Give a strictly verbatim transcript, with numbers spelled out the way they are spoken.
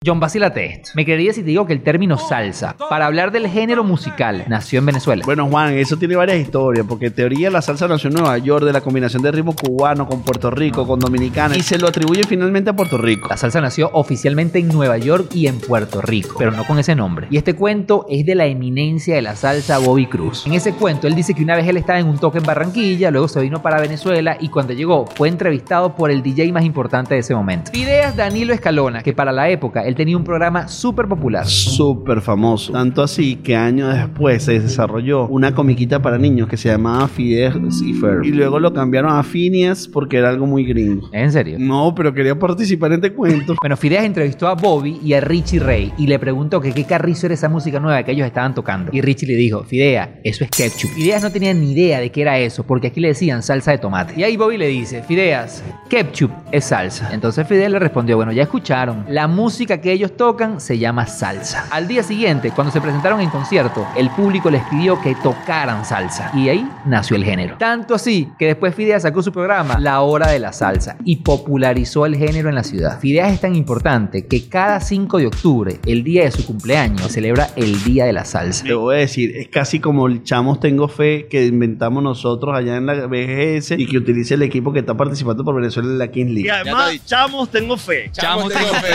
John, vacílate esto. Me creería si te digo que el término salsa, para hablar del género musical, nació en Venezuela. Bueno, Juan, eso tiene varias historias, porque en teoría la salsa nació en Nueva York, de la combinación de ritmo cubano con Puerto Rico, con dominicana, y se lo atribuye finalmente a Puerto Rico. La salsa nació oficialmente en Nueva York y en Puerto Rico, pero no con ese nombre. Y este cuento es de la eminencia de la salsa, Bobby Cruz. En ese cuento, él dice que una vez él estaba en un toque en Barranquilla, luego se vino para Venezuela y cuando llegó fue entrevistado por el D J más importante de ese momento. Fideas Danilo Escalona, que para la época él tenía un programa súper popular. Súper famoso. Tanto así que años después se desarrolló una comiquita para niños que se llamaba Fideas y Ferb. Y luego lo cambiaron a Phineas porque era algo muy gringo. ¿En serio? No, pero quería participar en este cuento. Bueno, Fideas entrevistó a Bobby y a Richie Ray y le preguntó que qué carrizo era esa música nueva que ellos estaban tocando. Y Richie le dijo, Fidea, eso es ketchup. Fideas no tenía ni idea de qué era eso, porque aquí le decían salsa de tomate. Y ahí Bobby le dice, Fideas, ketchup es salsa. Entonces Fideas le respondió, bueno, ya escucharon, la música que ellos tocan se llama salsa. Al día siguiente, cuando se presentaron en concierto, el público les pidió que tocaran salsa. Y ahí nació el género. Tanto así que después Fideas sacó su programa, La Hora de la Salsa, y popularizó el género en la ciudad. Fideas es tan importante que cada cinco de octubre, el día de su cumpleaños, se celebra el Día de la Salsa. Te voy a decir, es casi como el Chamos Tengo Fe que inventamos nosotros allá en la B G S y que utiliza el equipo que está participando por Venezuela en la Kings League. Y además, Chamos Tengo Fe. Chamos Tengo Fe.